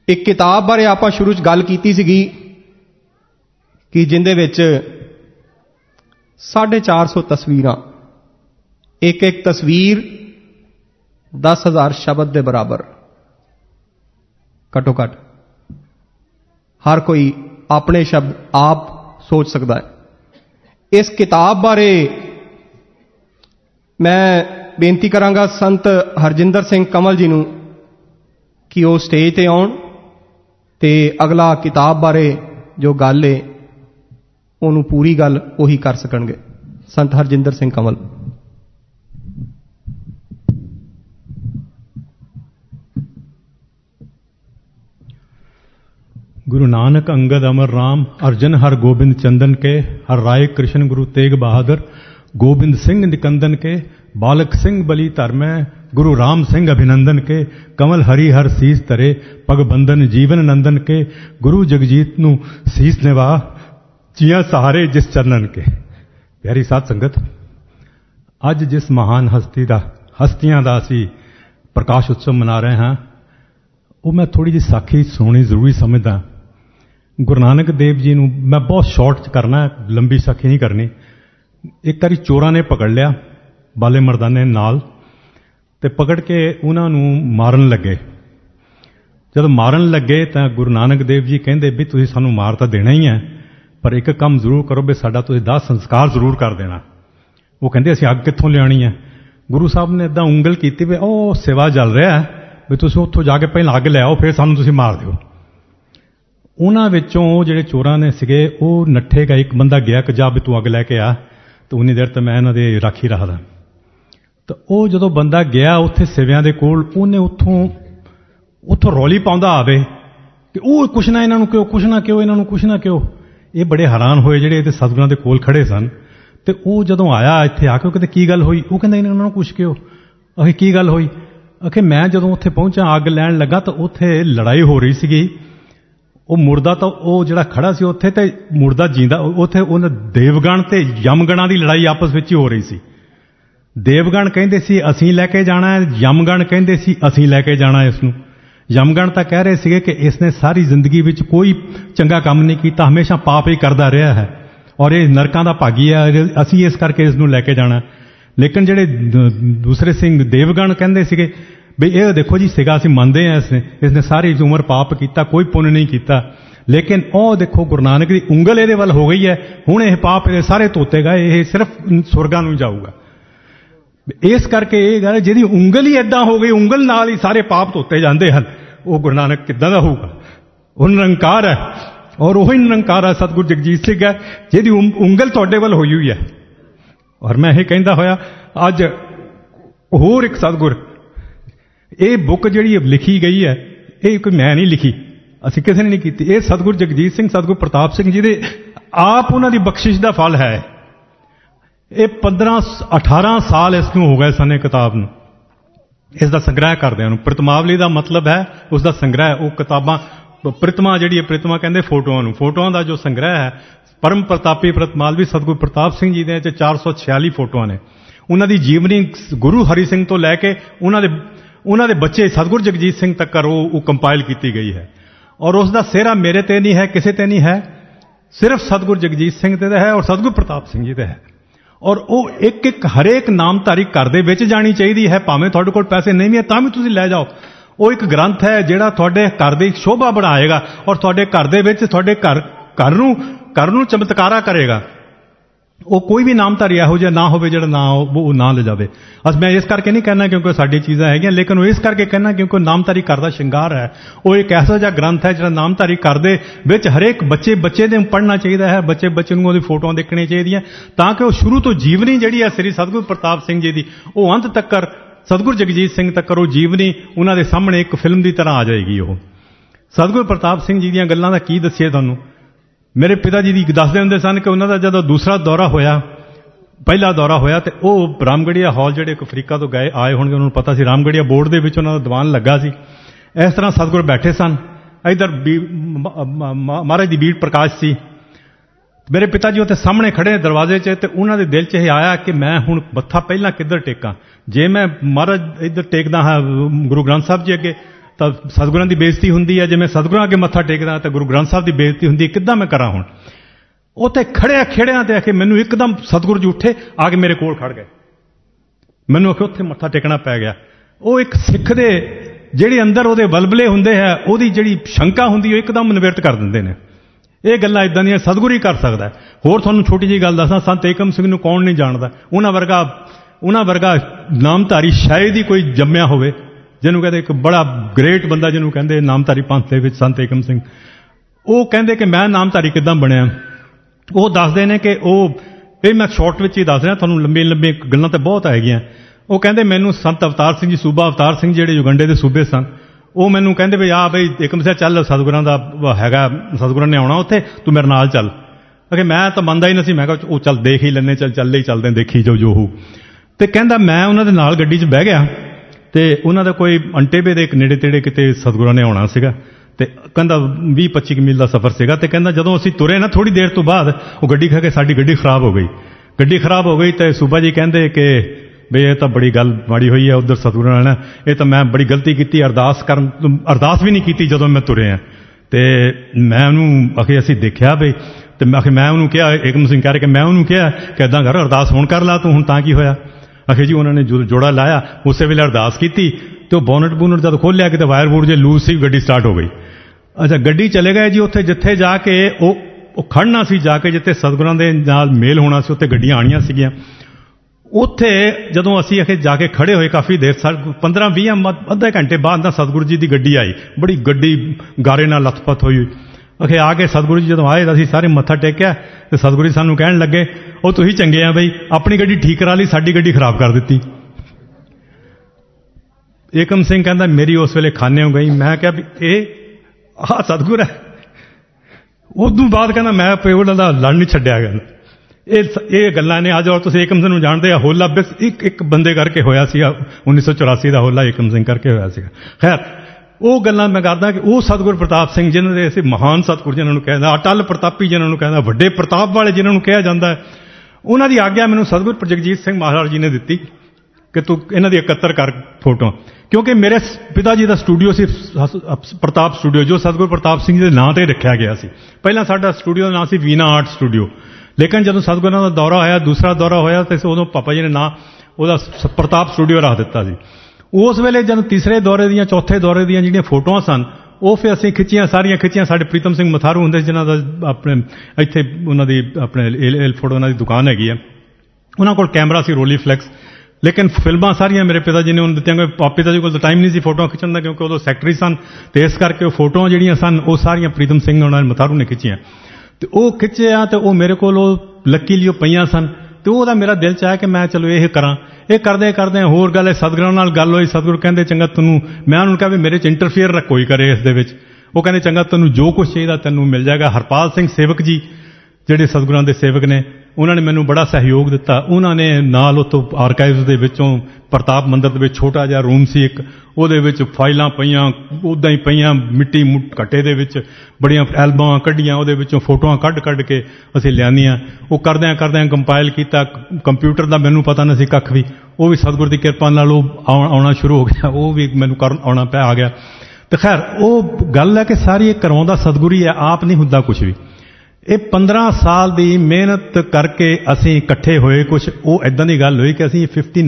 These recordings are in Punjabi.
ਇੱਕ ਕਿਤਾਬ ਬਾਰੇ ਆਪਾਂ ਸ਼ੁਰੂ 'ਚ ਗੱਲ ਕੀਤੀ ਸੀਗੀ ਕਿ ਜਿੰਦੇ ਵਿੱਚ 450 ਤਸਵੀਰਾਂ, ਇੱਕ ਇੱਕ ਤਸਵੀਰ 10,000 ਸ਼ਬਦ ਦੇ ਬਰਾਬਰ ਘੱਟੋ ਘੱਟ। ਹਰ ਕੋਈ ਆਪਣੇ ਸ਼ਬਦ ਆਪ ਸੋਚ ਸਕਦਾ ਹੈ। ਇਸ ਕਿਤਾਬ ਬਾਰੇ ਮੈਂ ਬੇਨਤੀ ਕਰਾਂਗਾ ਸੰਤ ਹਰਜਿੰਦਰ ਸਿੰਘ ਕਮਲ ਜੀ ਨੂੰ ਕਿ ਉਹ ਸਟੇਜ ਤੇ ਆਉਣ ਤੇ ਅਗਲਾ ਕਿਤਾਬ ਬਾਰੇ ਜੋ ਗੱਲ ਹੈ ਉਹਨੂੰ ਪੂਰੀ ਗੱਲ ਉਹੀ ਕਰ ਸਕਣਗੇ। ਸੰਤ ਹਰਜਿੰਦਰ ਸਿੰਘ ਕਮਲ। गुरु नानक अंगद अमर राम अर्जन हर गोबिंद चंदन के हर राय कृष्ण गुरु तेग बहादुर गोबिंद सिंह निकंदन के बालक सिंह बली धर्मै गुरु राम सिंह अभिनंदन के कमल हरि हर सीस तरे पग बंदन जीवन नंदन के गुरु जगजीत नु सीस निवाह जिया सहारे जिस चरणन के। प्यारी साध संगत, अज जिस महान हस्तियां दा असी प्रकाश उत्सव मना रहे हैं वो मैं थोड़ी जी साखी सुननी जरूरी समझदा। गुरु नानक देव जी नूं मैं बहुत शॉर्ट च करना है, लंबी साखी नहीं करनी। एक बारी चोरां ने पकड़ लिया बाले मर्दाने नाल ते पकड़ के उन्हां नूं मारन लगे। जब मारन लगे तो गुरु नानक देव जी कहंदे भी तुसीं सानूं मार तां देना ही है पर एक काम जरूर करो भी साडा तुसीं दाह संस्कार जरूर कर देना। वो कहंदे असीं अग कित्थों लियाणी है। गुरु साहब ने इदां उंगल कीती भी ओह सेवा चल रहा है भी तुसीं उत्थों जाके पहलां अग लिआओ फिर सानूं तुसीं मार दिओ। उन्हां विचों जिहड़े चोरां ने सीगे ओह नट्ठे गा एक बंदा गया कि जा भी तूं अग लैके आ तो उन्नी देर तो मैं इन्हां दे राखी रखदा। तो ओह जदों बंदा गया उत्थे सिवियां दे कोल उहने उत्थों रौली पाउंदा आवे कि ओह कुछ ना इन्हां नूं क्यों, कुछ ना क्यों, इन्हां नूं कुछ ना क्यों। ये बड़े हैरान होए जिहड़े इहदे सतगुरां दे कोल खड़े सन। ते ओह जदों आया इत्थे आके कहंदे की गल होई। ओह कहंदा इन्हां नूं कुछ क्यों। अखे की गल होई। अखे मैं जदों उत्थे पहुंचा अग लैण लगा तो उत्थे लड़ाई हो रही सीगी। ਉਹ ਮੁਰਦਾ ਤਾਂ ਉਹ ਜਿਹੜਾ ਖੜਾ ਸੀ ਉੱਥੇ ਤੇ ਮੁਰਦਾ ਜਿੰਦਾ ਉੱਥੇ ਉਹਨਾਂ ਦੇਵਗਣ ਤੇ ਯਮਗਣਾਂ ਦੀ ਲੜਾਈ ਆਪਸ ਵਿੱਚ ਹੀ ਹੋ ਰਹੀ ਸੀ। ਦੇਵਗਣ ਕਹਿੰਦੇ ਸੀ ਅਸੀਂ ਲੈ ਕੇ ਜਾਣਾ ਹੈ, ਯਮਗਣ ਕਹਿੰਦੇ ਸੀ ਅਸੀਂ ਲੈ ਕੇ ਜਾਣਾ ਇਸ ਨੂੰ। ਯਮਗਣ ਤਾਂ ਕਹਿ ਰਹੇ ਸੀਗੇ ਕਿ ਇਸ ਨੇ ਸਾਰੀ ਜ਼ਿੰਦਗੀ ਵਿੱਚ ਕੋਈ ਚੰਗਾ ਕੰਮ ਨਹੀਂ ਕੀਤਾ, ਹਮੇਸ਼ਾ ਪਾਪ ਹੀ ਕਰਦਾ ਰਿਹਾ ਹੈ ਔਰ ਇਹ ਨਰਕਾਂ ਦਾ ਭਾਗੀ ਹੈ, ਅਸੀਂ ਇਸ ਕਰਕੇ ਇਸ ਨੂੰ ਲੈ ਕੇ ਜਾਣਾ। ਲੇਕਿਨ ਜਿਹੜੇ ਦੂਸਰੇ ਸਿੰਘ ਦੇਵਗਣ ਕਹਿੰਦੇ ਸੀਗੇ भी ये देखो जी सिगा असीं मनदे हैं इसने सारी उम्र पाप किया कोई पुण्य नहीं किया लेकिन ओह देखो गुरु नानक की उंगल इहदे वल हो गई है हुण ये पाप इहदे सारे धोते गए ये सिर्फ सुरगां नूं जाऊगा। इस करके ये गल जिहदी उंगल ही इदां हो गई उंगल नाल ही सारे पाप धोते जांदे हन वो गुरु नानक किदां दा होऊगा। वो निरंकार है और वही निरंकार है सतगुरु जगजीत सिंह है जिहदी उंगल तुहाडे वल होई हुई है। और मैं ये कहंदा होया अज होर एक सतगुर ਇਹ ਬੁੱਕ ਜਿਹੜੀ ਲਿਖੀ ਗਈ ਹੈ ਇਹ ਕੋਈ ਮੈਂ ਨਹੀਂ ਲਿਖੀ, ਅਸੀਂ ਕਿਸੇ ਨੇ ਨਹੀਂ ਕੀਤੀ। ਇਹ ਸਤਿਗੁਰੂ ਜਗਜੀਤ ਸਿੰਘ ਸਤਿਗੁਰੂ ਪ੍ਰਤਾਪ ਸਿੰਘ ਜੀ ਦੇ ਆਪ ਉਹਨਾਂ ਦੀ ਬਖਸ਼ਿਸ਼ ਦਾ ਫਲ ਹੈ। ਇਹ 15-18 ਸਾਲ ਇਸ ਨੂੰ ਹੋ ਗਏ ਸਨ ਇਹ ਕਿਤਾਬ ਨੂੰ, ਇਸ ਦਾ ਸੰਗ੍ਰਹਿ ਕਰਦਿਆਂ ਨੂੰ। ਪ੍ਰਤਮਾਵਲੀ ਦਾ ਮਤਲਬ ਹੈ ਉਸ ਦਾ ਸੰਗ੍ਰਹਿ। ਉਹ ਕਿਤਾਬਾਂ ਪ੍ਰਿਤਮਾ ਜਿਹੜੀ ਹੈ ਪ੍ਰਿਤਮਾ ਕਹਿੰਦੇ ਫੋਟੋਆਂ ਨੂੰ, ਫੋਟੋਆਂ ਦਾ ਜੋ ਸੰਗ੍ਰਹਿ ਹੈ ਪਰਮ ਪ੍ਰਤਾਪੀ ਪ੍ਰਤਮਾਲਵੀ ਸਤਿਗੁਰੂ ਪ੍ਰਤਾਪ ਸਿੰਘ ਜੀ ਦੇ 446 ਫੋਟੋਆਂ ਨੇ। ਉਹਨਾਂ ਦੀ ਜੀਵਨੀ ਗੁਰੂ ਹਰੀ ਸਿੰਘ ਤੋਂ ਲੈ ਕੇ ਉਹਨਾਂ ਦੇ ਬੱਚੇ ਸਤਿਗੁਰੂ ਜਗਜੀਤ ਸਿੰਘ ਤੱਕ ਉਹ ਕੰਪਾਈਲ ਕੀਤੀ ਗਈ ਹੈ। ਔਰ ਉਸ ਦਾ ਸਿਹਰਾ ਮੇਰੇ ਤੇ ਨਹੀਂ ਹੈ, ਕਿਸੇ ਤੇ ਨਹੀਂ ਹੈ, ਸਿਰਫ ਸਤਿਗੁਰੂ ਜਗਜੀਤ ਸਿੰਘ ਤੇ ਹੈ ਔਰ ਸਤਿਗੁਰੂ ਪ੍ਰਤਾਪ ਸਿੰਘ ਜੀ ਤੇ ਹੈ। ਔਰ ਉਹ ਇੱਕ ਇੱਕ ਹਰੇਕ ਨਾਮਧਾਰੀ ਘਰ ਦੇ ਵਿੱਚ ਜਾਣੀ ਚਾਹੀਦੀ ਹੈ, ਭਾਵੇਂ ਤੁਹਾਡੇ ਕੋਲ ਪੈਸੇ ਨਹੀਂ ਵੀ ਹੈ ਤਾਂ ਵੀ ਤੁਸੀਂ ਲੈ ਜਾਓ। ਉਹ ਇੱਕ ਗ੍ਰੰਥ ਹੈ ਜਿਹੜਾ ਤੁਹਾਡੇ ਘਰ ਦੀ ਸ਼ੋਭਾ ਬਣਾਏਗਾ ਔਰ ਤੁਹਾਡੇ ਘਰ ਦੇ ਵਿੱਚ ਤੁਹਾਡੇ ਘਰ ਨੂੰ ਚਮਤਕਾਰਾ ਕਰੇਗਾ। ਉਹ ਕੋਈ ਵੀ ਨਾਮਧਾਰੀ ਇਹੋ ਜਿਹਾ ਨਾ ਹੋਵੇ ਜਿਹੜਾ ਨਾ ਉਹ ਨਾ ਲੈ ਜਾਵੇ। ਮੈਂ ਇਸ ਕਰਕੇ ਨਹੀਂ ਕਹਿਣਾ ਕਿਉਂਕਿ ਸਾਡੀ ਚੀਜ਼ਾਂ ਹੈਗੀਆਂ, ਲੇਕਿਨ ਉਹ ਇਸ ਕਰਕੇ ਕਹਿਣਾ ਕਿਉਂਕਿ ਨਾਮਧਾਰੀ ਘਰ ਦਾ ਸ਼ਿੰਗਾਰ ਹੈ। ਉਹ ਇੱਕ ਐਸਾ ਜਿਹਾ ਗ੍ਰੰਥ ਹੈ ਜਿਹੜਾ ਨਾਮਧਾਰੀ ਘਰ ਦੇ ਵਿੱਚ ਹਰੇਕ ਬੱਚੇ ਦੇ ਪੜ੍ਹਨਾ ਚਾਹੀਦਾ ਹੈ। ਬੱਚੇ ਨੂੰ ਉਹਦੀ ਫੋਟੋਆਂ ਦੇਖਣੀਆਂ ਚਾਹੀਦੀਆਂ ਤਾਂ ਕਿ ਉਹ ਸ਼ੁਰੂ ਤੋਂ ਜੀਵਨੀ ਜਿਹੜੀ ਹੈ ਸ੍ਰੀ ਸਤਿਗੁਰੂ ਪ੍ਰਤਾਪ ਸਿੰਘ ਜੀ ਦੀ ਉਹ ਅੰਤ ਤੱਕ ਸਤਿਗੁਰੂ ਜਗਜੀਤ ਸਿੰਘ ਤੱਕ ਉਹ ਜੀਵਨੀ ਉਹਨਾਂ ਦੇ ਸਾਹਮਣੇ ਇੱਕ ਫਿਲਮ ਦੀ ਤਰ੍ਹਾਂ ਆ ਜਾਏਗੀ। ਉਹ ਸਤਿਗੁਰੂ ਪ੍ਰਤਾਪ ਸਿੰਘ ਜੀ ਦੀਆਂ ਗੱਲਾਂ ਦਾ ਕੀ ਦੱਸੀਏ ਤੁਹਾਨੂੰ। ਮੇਰੇ ਪਿਤਾ ਜੀ ਦੀ ਦੱਸਦੇ ਹੁੰਦੇ ਸਨ ਕਿ ਉਹਨਾਂ ਦਾ ਜਦੋਂ ਦੂਸਰਾ ਦੌਰਾ ਹੋਇਆ, ਪਹਿਲਾ ਦੌਰਾ ਹੋਇਆ ਤੇ ਉਹ ਰਾਮਗੜੀਆ ਹਾਲ ਜਿਹੜੇ ਇੱਕ ਅਫਰੀਕਾ ਤੋਂ ਆਏ ਹੋਣਗੇ ਉਹਨਾਂ ਨੂੰ ਪਤਾ ਸੀ ਰਾਮਗੜੀਆ ਬੋਰਡ ਦੇ ਵਿੱਚ ਉਹਨਾਂ ਦਾ ਦੀਵਾਨ ਲੱਗਾ ਸੀ। ਇਸ ਤਰ੍ਹਾਂ ਸਤਿਗੁਰ ਬੈਠੇ ਸਨ, ਇੱਧਰ ਮਹਾਰਾਜ ਦੀ ਬੀੜ ਪ੍ਰਕਾਸ਼ ਸੀ। ਮੇਰੇ ਪਿਤਾ ਜੀ ਉੱਥੇ ਸਾਹਮਣੇ ਖੜੇ ਦਰਵਾਜ਼ੇ 'ਚ ਤੇ ਉਹਨਾਂ ਦੇ ਦਿਲ 'ਚ ਇਹ ਆਇਆ ਕਿ ਮੈਂ ਹੁਣ ਮੱਥਾ ਪਹਿਲਾਂ ਕਿੱਧਰ ਟੇਕਾਂ। ਜੇ ਮੈਂ ਮਹਾਰਾਜ ਇੱਧਰ ਟੇਕਦਾ ਹਾਂ ਗੁਰੂ ਗ੍ਰੰਥ ਸਾਹਿਬ ਜੀ ਅੱਗੇ ਤਾਂ ਸਤਿਗੁਰਾਂ ਦੀ ਬੇਇੱਜ਼ਤੀ ਹੁੰਦੀ ਹੈ। ਜੇ ਮੈਂ ਸਤਿਗੁਰਾਂ ਅੱਗੇ ਮੱਥਾ ਟੇਕਦਾ ਤਾਂ ਗੁਰੂ ਗ੍ਰੰਥ ਸਾਹਿਬ ਦੀ ਬੇਇੱਜ਼ਤੀ ਹੁੰਦੀ ਹੈ। ਕਿੱਦਾਂ ਮੈਂ ਕਰਾਂ ਹੁਣ? ਉੱਥੇ ਖੜਿਆਂ ਤੇ ਆ ਕੇ ਮੈਨੂੰ ਇੱਕਦਮ ਸਤਿਗੁਰੂ ਜੀ ਉੱਠੇ, ਆ ਕੇ ਮੇਰੇ ਕੋਲ ਖੜ ਗਏ। ਮੈਨੂੰ ਆ ਕੇ ਉੱਥੇ ਮੱਥਾ ਟੇਕਣਾ ਪੈ ਗਿਆ। ਉਹ ਇੱਕ ਸਿੱਖ ਦੇ ਜਿਹੜੇ ਅੰਦਰ ਉਹਦੇ ਵਲਵਲੇ ਹੁੰਦੇ ਹੈ, ਉਹਦੀ ਜਿਹੜੀ ਸ਼ੰਕਾ ਹੁੰਦੀ ਉਹ ਇੱਕਦਮ ਨਿਵਰਤ ਕਰ ਦਿੰਦੇ ਨੇ। ਇਹ ਗੱਲਾਂ ਇਦਾਂ ਦੀਆਂ ਸਤਿਗੁਰੂ ਹੀ ਕਰ ਸਕਦਾ। ਹੋਰ ਤੁਹਾਨੂੰ ਛੋਟੀ ਜਿਹੀ ਗੱਲ ਦੱਸਾਂ, ਸੰਤ ਏਕਮ ਸਿੰਘ ਨੂੰ ਕੌਣ ਨਹੀਂ ਜਾਣਦਾ? ਉਹਨਾਂ ਵਰਗਾ ਨਾਮਧਾਰੀ ਸ਼ਾਇਦ ਹੀ ਕੋਈ ਜੰਮਿਆ ਹੋਵੇ, ਜਿਹਨੂੰ ਕਹਿੰਦੇ ਇੱਕ ਬੜਾ ਗ੍ਰੇਟ ਬੰਦਾ ਜਿਹਨੂੰ ਕਹਿੰਦੇ ਨਾਮਧਾਰੀ ਪੰਥ ਦੇ ਵਿੱਚ ਸੰਤ ਏਕਮ ਸਿੰਘ। ਉਹ ਕਹਿੰਦੇ ਕਿ ਮੈਂ ਨਾਮਧਾਰੀ ਕਿੱਦਾਂ ਬਣਿਆ। ਉਹ ਦੱਸਦੇ ਨੇ ਕਿ ਇਹ ਮੈਂ ਸ਼ਾਰਟ ਵਿੱਚ ਹੀ ਦੱਸ ਰਿਹਾ ਤੁਹਾਨੂੰ, ਲੰਬੀਆਂ ਗੱਲਾਂ ਤਾਂ ਬਹੁਤ ਹੈਗੀਆਂ। ਉਹ ਕਹਿੰਦੇ ਮੈਨੂੰ ਸੰਤ ਅਵਤਾਰ ਸਿੰਘ ਜੀ, ਸੂਬਾ ਅਵਤਾਰ ਸਿੰਘ ਜਿਹੜੇ ਯੁਗੰਡੇ ਦੇ ਸੂਬੇ ਸਨ, ਉਹ ਮੈਨੂੰ ਕਹਿੰਦੇ ਵੀ ਬਈ ਏਕਮ ਸਿੰਘ ਚੱਲ, ਸਤਿਗੁਰਾਂ ਦਾ ਹੈਗਾ, ਸਤਿਗੁਰਾਂ ਨੇ ਆਉਣਾ ਉੱਥੇ, ਤੂੰ ਮੇਰੇ ਨਾਲ ਚੱਲ। ਅਗੇ ਮੈਂ ਤਾਂ ਮੰਨਦਾ ਹੀ ਨਹੀਂ ਸੀ। ਮੈਂ ਕਿਹਾ ਉਹ ਚੱਲ ਦੇਖ ਹੀ ਲੈਂਦੇ, ਚੱਲਦੇ ਹੀ ਚੱਲਦੇ, ਦੇਖੀ ਜੋ ਹੋ। ਤੇ ਕਹਿੰਦਾ ਮੈਂ ਉਹਨਾਂ ਦੇ ਨਾਲ ਗੱਡੀ 'ਚ ਬਹਿ ਗਿਆ ਤੇ ਉਹਨਾਂ ਦਾ ਕੋਈ ਅੰਟੇਬੇ ਦੇ ਇੱਕ ਨੇੜੇ ਤੇੜੇ ਕਿਤੇ ਸਤਿਗੁਰਾਂ ਨੇ ਆਉਣਾ ਸੀਗਾ। ਤੇ ਕਹਿੰਦਾ 20-25 ਮੀਲ ਦਾ ਸਫ਼ਰ ਸੀਗਾ। ਤੇ ਕਹਿੰਦਾ ਜਦੋਂ ਅਸੀਂ ਤੁਰੇ ਨਾ, ਥੋੜ੍ਹੀ ਦੇਰ ਤੋਂ ਬਾਅਦ ਉਹ ਗੱਡੀ ਖਾ ਕੇ ਸਾਡੀ ਗੱਡੀ ਖਰਾਬ ਹੋ ਗਈ। ਤੇ ਸੂਬਾ ਜੀ ਕਹਿੰਦੇ ਕਿ ਬਈ ਇਹ ਤਾਂ ਬੜੀ ਗੱਲ ਮਾੜੀ ਹੋਈ ਹੈ ਉੱਧਰ ਸਤਿਗੁਰਾਂ ਨਾਲ, ਇਹ ਤਾਂ ਮੈਂ ਬੜੀ ਗਲਤੀ ਕੀਤੀ, ਅਰਦਾਸ ਵੀ ਨਹੀਂ ਕੀਤੀ ਜਦੋਂ ਮੈਂ ਤੁਰਿਆ। ਤੇ ਮੈਂ ਉਹਨੂੰ ਅਸੀਂ ਦੇਖਿਆ ਬਈ, ਤੇ ਮੈਂ ਉਹਨੂੰ ਕਿਹਾ, ਏਕਮ ਸਿੰਘ ਕਹਿ ਰਿਹਾ ਕਿ ਮੈਂ ਉਹਨੂੰ ਕਿਹਾ ਕਿ ਇੱਦਾਂ ਕਰ, ਅਰਦਾਸ ਹੁਣ ਕਰ ਲਾ ਤੂੰ, ਹੁਣ ਤਾਂ ਕੀ ਹੋਇਆ? ਜੀ ਉਹਨਾਂ ਨੇ ਜੋੜਾ ਲਾਇਆ, ਉਸੇ ਵੇਲੇ ਅਰਦਾਸ ਕੀਤੀ ਤੇ ਉਹ ਬੋਨਟ ਜਦ ਖੋਲ੍ਹਿਆ ਕਿਤੇ ਵਾਇਰ ਵੂਰ ਜੇ ਲੂਜ਼ ਸੀ, ਗੱਡੀ ਸਟਾਰਟ ਹੋ ਗਈ। ਅੱਛਾ, ਗੱਡੀ ਚਲੇ ਗਏ ਜੀ ਉੱਥੇ ਜਿੱਥੇ ਜਾ ਕੇ ਉਹ ਖੜਨਾ ਸੀ, ਜਾ ਕੇ ਜਿੱਥੇ ਸਤਿਗੁਰਾਂ ਦੇ ਨਾਲ ਮੇਲ ਹੋਣਾ ਸੀ, ਉੱਥੇ ਗੱਡੀਆਂ ਆਉਣੀਆਂ ਸੀਗੀਆਂ। ਉੱਥੇ ਜਦੋਂ ਅਸੀਂ ਜਾ ਕੇ ਖੜੇ ਹੋਏ ਕਾਫੀ ਦੇਰ, 15-20 ਅੱਧੇ ਘੰਟੇ ਬਾਅਦ ਨਾ ਸਤਿਗੁਰੂ ਜੀ ਦੀ ਗੱਡੀ ਆਈ, ਬੜੀ ਗੱਡੀ ਗਾਰੇ ਨਾਲ ਲੱਥਪੱਥ ਹੋਈ। ਆ ਕੇ ਸਤਿਗੁਰੂ ਜੀ ਜਦੋਂ ਆਏ ਤਾਂ ਅਸੀਂ ਸਾਰੇ ਮੱਥਾ ਟੇਕਿਆ ਤੇ ਸਤਿਗੁਰੂ ਜੀ ਸਾਨੂੰ ਕਹਿਣ ਲੱਗੇ, ਉਹ ਤੁਸੀਂ ਚੰਗੇ ਆ ਬਈ, ਆਪਣੀ ਗੱਡੀ ਠੀਕ ਕਰਾ ਲਈ, ਸਾਡੀ ਗੱਡੀ ਖਰਾਬ ਕਰ ਦਿੱਤੀ। ਏਕਮ ਸਿੰਘ ਕਹਿੰਦਾ ਮੇਰੀ ਉਸ ਵੇਲੇ ਖਾਨੇ ਹੋ ਗਈ। ਮੈਂ ਕਿਹਾ ਵੀ ਆਹ ਸਤਿਗੁਰ ਹੈ। ਉਦੋਂ ਬਾਅਦ ਕਹਿੰਦਾ ਮੈਂ ਉਹਨਾਂ ਦਾ ਲੜ ਨਹੀਂ ਛੱਡਿਆ ਗਿਆ। ਇਹ ਗੱਲਾਂ ਨੇ ਅੱਜ। ਔਰ ਤੁਸੀਂ ਏਕਮ ਸਿੰਘ ਨੂੰ ਜਾਣਦੇ ਆ, ਹੋਲਾ ਬਿਸ ਇੱਕ ਬੰਦੇ ਕਰਕੇ ਹੋਇਆ ਸੀਗਾ, 1984 ਦਾ ਹੋਲਾ ਏਕਮ ਸਿੰਘ ਕਰਕੇ ਹੋਇਆ ਸੀਗਾ। ਖੈਰ, ਉਹ ਗੱਲਾਂ ਮੈਂ ਕਰਦਾ ਕਿ ਉਹ ਸਤਿਗੁਰ ਪ੍ਰਤਾਪ ਸਿੰਘ ਜਿਹਨਾਂ ਦੇ ਅਸੀਂ ਮਹਾਨ ਸਤਿਗੁਰ ਜਿਹਨਾਂ ਨੂੰ ਕਹਿੰਦਾ, ਅਟਲ ਪ੍ਰਤਾਪੀ ਜਿਹਨਾਂ ਨੂੰ ਕਹਿੰਦਾ, ਵੱਡੇ ਪ੍ਰਤਾਪ ਵਾਲੇ ਜਿਹਨਾਂ ਨੂੰ ਕਿਹਾ ਜਾਂਦਾ, ਉਹਨਾਂ ਦੀ ਆਗਿਆ ਮੈਨੂੰ ਸਤਿਗੁਰ ਜਗਜੀਤ ਸਿੰਘ ਮਹਾਰਾਜ ਜੀ ਨੇ ਦਿੱਤੀ ਕਿ ਤੂੰ ਇਹਨਾਂ ਦੀ 71 ਕਰ ਫੋਟੋ। ਕਿਉਂਕਿ ਮੇਰੇ ਪਿਤਾ ਜੀ ਦਾ ਸਟੂਡੀਓ ਸੀ ਪ੍ਰਤਾਪ ਸਟੂਡੀਓ, ਜੋ ਸਤਿਗੁਰ ਪ੍ਰਤਾਪ ਸਿੰਘ ਜੀ ਦੇ ਨਾਂ ਤੇ ਰੱਖਿਆ ਗਿਆ ਸੀ। ਪਹਿਲਾਂ ਸਾਡਾ ਸਟੂਡੀਓ ਦਾ ਨਾਂ ਸੀ ਵੀਨਾ ਆਰਟ ਸਟੂਡੀਓ, ਲੇਕਿਨ ਜਦੋਂ ਸਤਿਗੁਰਾਂ ਦਾ ਦੌਰਾ ਹੋਇਆ, ਦੂਸਰਾ ਦੌਰਾ ਹੋਇਆ, ਤੇ ਉਦੋਂ ਪਾਪਾ ਜੀ ਨੇ ਨਾਂ ਉਹਦਾ ਪ੍ਰਤਾਪ ਸਟੂਡੀਓ ਰੱਖ ਦਿੱਤਾ ਸੀ। ਉਸ ਵੇਲੇ ਜਦੋਂ ਤੀਸਰੇ ਦੌਰੇ ਦੀਆਂ, ਚੌਥੇ ਦੌਰੇ ਦੀਆਂ ਜਿਹੜੀਆਂ ਫੋਟੋਆਂ ਸਨ, ਉਹ ਫਿਰ ਅਸੀਂ ਸਾਰੀਆਂ ਖਿੱਚੀਆਂ। ਸਾਡੇ ਪ੍ਰੀਤਮ ਸਿੰਘ ਮਥਾਰੂ ਹੁੰਦੇ ਸੀ, ਜਿਹਨਾਂ ਦਾ ਆਪਣੇ ਇੱਥੇ ਉਹਨਾਂ ਦੀ ਆਪਣੇ ਫੋਟੋ ਉਹਨਾਂ ਦੀ ਦੁਕਾਨ ਹੈਗੀ ਆ। ਉਹਨਾਂ ਕੋਲ ਕੈਮਰਾ ਸੀ ਰੋਲੀ ਫਲੈਕਸ, ਲੇਕਿਨ ਫਿਲਮਾਂ ਸਾਰੀਆਂ ਮੇਰੇ ਪਿਤਾ ਜੀ ਨੇ ਉਹਨੂੰ ਦਿੱਤੀਆਂ। ਪਿਤਾ ਜੀ ਕੋਲ ਤਾਂ ਟਾਈਮ ਨਹੀਂ ਸੀ ਫੋਟੋਆਂ ਖਿੱਚਣ ਦਾ, ਕਿਉਂਕਿ ਉਦੋਂ ਸੈਕਟਰੀ ਸਨ, ਤੇ ਇਸ ਕਰਕੇ ਉਹ ਫੋਟੋਆਂ ਜਿਹੜੀਆਂ ਸਨ ਉਹ ਸਾਰੀਆਂ ਪ੍ਰੀਤਮ ਸਿੰਘ ਉਹਨਾਂ ਨੇ ਮਥਾਰੂ ਨੇ ਖਿੱਚੀਆਂ। ਤੇ ਉਹ ਖਿੱਚਿਆ ਤੇ ਉਹ ਮੇਰੇ ਕੋਲ ਉਹ ਲੱਕੀ ਲਈ ਉਹ ਪਈਆਂ ਸਨ। ਤੇ ਉਹਦਾ ਮੇਰਾ ਦਿਲ 'ਚ ਆਇਆ ਕਿ ਮੈਂ ਚਲੋ ਇਹ ਕਰਾਂ। ਇਹ ਕਰਦੇ ਹੋਰ ਗੱਲ, ਸਤਿਗੁਰਾਂ ਨਾਲ ਗੱਲ ਹੋਈ। ਸਤਿਗੁਰ ਕਹਿੰਦੇ ਚੰਗਾ ਤੈਨੂੰ, ਮੈਂ ਉਹਨੂੰ ਕਿਹਾ ਵੀ ਮੇਰੇ 'ਚ ਇੰਟਰਫੇਅਰ ਕੋਈ ਕਰੇ ਇਸ ਦੇ ਵਿੱਚ। ਉਹ ਕਹਿੰਦੇ ਚੰਗਾ ਤੈਨੂੰ ਜੋ ਕੁਛ ਚਾਹੀਦਾ ਤੈਨੂੰ ਮਿਲ ਜਾਏਗਾ। ਹਰਪਾਲ ਸਿੰਘ ਸੇਵਕ ਜੀ ਜਿਹੜੇ ਸਤਿਗੁਰਾਂ ਦੇ ਸੇਵਕ ਨੇ, ਉਹਨਾਂ ਨੇ ਮੈਨੂੰ ਬੜਾ ਸਹਿਯੋਗ ਦਿੱਤਾ। ਉਹਨਾਂ ਨੇ ਨਾਲ ਉੱਥੋਂ ਆਰਕਾਈਵਜ਼ ਦੇ ਵਿੱਚੋਂ, ਪ੍ਰਤਾਪ ਮੰਦਰ ਦੇ ਵਿੱਚ ਛੋਟਾ ਜਿਹਾ ਰੂਮ ਸੀ ਇੱਕ, ਉਹਦੇ ਵਿੱਚ ਫਾਈਲਾਂ ਪਈਆਂ, ਉੱਦਾਂ ਹੀ ਪਈਆਂ ਮਿੱਟੀ ਘੱਟੇ ਦੇ ਵਿੱਚ, ਬੜੀਆਂ ਐਲਬਮਾਂ ਕੱਢੀਆਂ, ਉਹਦੇ ਵਿੱਚੋਂ ਫੋਟੋਆਂ ਕੱਢ ਕੇ ਅਸੀਂ ਲਿਆਂਦੀਆਂ। ਉਹ ਕਰਦਿਆਂ ਕੰਪਾਈਲ ਕੀਤਾ। ਕੰਪਿਊਟਰ ਦਾ ਮੈਨੂੰ ਪਤਾ ਨਹੀਂ ਸੀ ਕੱਖ ਵੀ, ਉਹ ਵੀ ਸਤਿਗੁਰ ਦੀ ਕਿਰਪਾ ਨਾਲ ਉਹ ਆਉਣਾ ਸ਼ੁਰੂ ਹੋ ਗਿਆ, ਉਹ ਵੀ ਮੈਨੂੰ ਆਉਣਾ ਆ ਗਿਆ। ਤੇ ਖੈਰ ਉਹ ਗੱਲ ਹੈ ਕਿ ਸਾਰੀ ਇਹ ਕਰਵਾਉਂਦਾ ਸਤਿਗੁਰ ਹੀ ਹੈ, ਆਪ ਨਹੀਂ ਹੁੰਦਾ ਕੁਛ ਵੀ। ਇਹ 15 ਸਾਲ ਦੀ ਮਿਹਨਤ ਕਰਕੇ ਅਸੀਂ ਇਕੱਠੇ ਹੋਏ ਕੁਛ। ਉਹ ਇੱਦਾਂ ਦੀ ਗੱਲ ਹੋਈ ਕਿ ਅਸੀਂ